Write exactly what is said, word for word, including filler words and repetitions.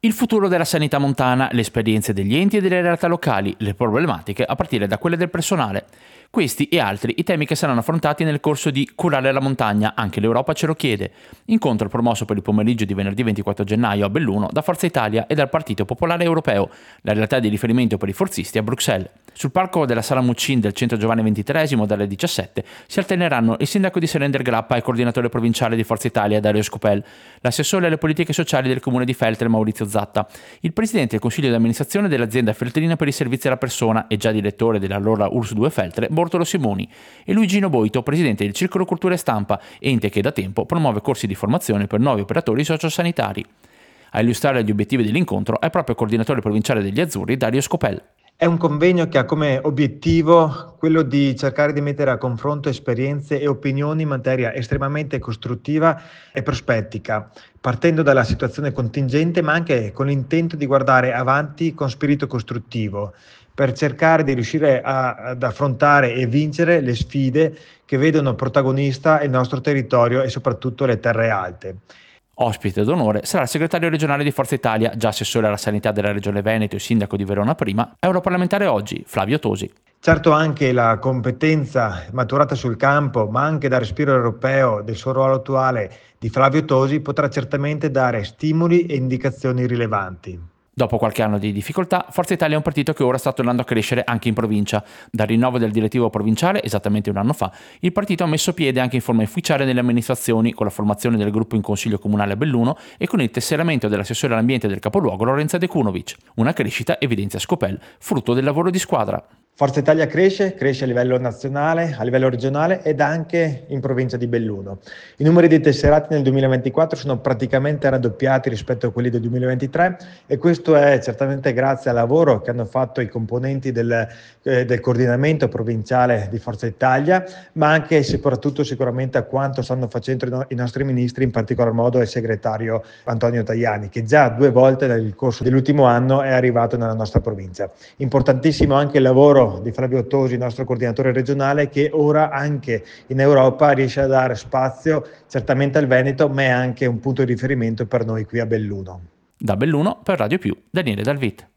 Il futuro della sanità montana, le esperienze degli enti e delle realtà locali, le problematiche a partire da quelle del personale. Questi e altri i temi che saranno affrontati nel corso di Curare la montagna, anche l'Europa ce lo chiede. Incontro promosso per il pomeriggio di venerdì ventiquattro gennaio a Belluno da Forza Italia e dal Partito Popolare Europeo, la realtà di riferimento per i forzisti a Bruxelles. Sul palco della Sala Muccin del Centro Giovanni ventitreesimo dalle diciassette si alterneranno il sindaco di Serender Grappa e il coordinatore provinciale di Forza Italia Dario Scopel, l'assessore alle politiche sociali del comune di Feltre Maurizio Zatta, il presidente del consiglio di amministrazione dell'azienda feltrina per i servizi alla persona e già direttore dell'allora U R S S due Feltre Bortolo Simoni e Luigino Boito, presidente del Circolo Cultura e Stampa, ente che da tempo promuove corsi di formazione per nuovi operatori sociosanitari. A illustrare gli obiettivi dell'incontro è proprio il coordinatore provinciale degli Azzurri Dario Scopel. È un convegno che ha come obiettivo quello di cercare di mettere a confronto esperienze e opinioni in materia estremamente costruttiva e prospettica, partendo dalla situazione contingente ma anche con l'intento di guardare avanti con spirito costruttivo, per cercare di riuscire a, ad affrontare e vincere le sfide che vedono protagonista il nostro territorio e soprattutto le terre alte. Ospite d'onore sarà il segretario regionale di Forza Italia, già assessore alla sanità della regione Veneto e sindaco di Verona prima, europarlamentare oggi, Flavio Tosi. Certo anche la competenza maturata sul campo, ma anche dal respiro europeo del suo ruolo attuale di Flavio Tosi potrà certamente dare stimoli e indicazioni rilevanti. Dopo qualche anno di difficoltà, Forza Italia è un partito che ora sta tornando a crescere anche in provincia. Dal rinnovo del direttivo provinciale, esattamente un anno fa, il partito ha messo piede anche in forma ufficiale nelle amministrazioni, con la formazione del gruppo in consiglio comunale a Belluno e con il tesseramento dell'assessore all'ambiente del capoluogo Lorenza De Kunovic. Una crescita, evidenzia Scopel, frutto del lavoro di squadra. Forza Italia cresce, cresce a livello nazionale, a livello regionale ed anche in provincia di Belluno. I numeri dei tesserati nel duemilaventiquattro sono praticamente raddoppiati rispetto a quelli del duemilaventitré e questo è certamente grazie al lavoro che hanno fatto i componenti del, eh, del coordinamento provinciale di Forza Italia, ma anche e soprattutto sicuramente a quanto stanno facendo i, no- i nostri ministri, in particolar modo il segretario Antonio Tajani, che già due volte nel corso dell'ultimo anno è arrivato nella nostra provincia. Importantissimo anche il lavoro di Flavio Tosi, il nostro coordinatore regionale, che ora anche in Europa riesce a dare spazio certamente al Veneto, ma è anche un punto di riferimento per noi qui a Belluno. Da Belluno per Radio Più, Daniele Dalvit.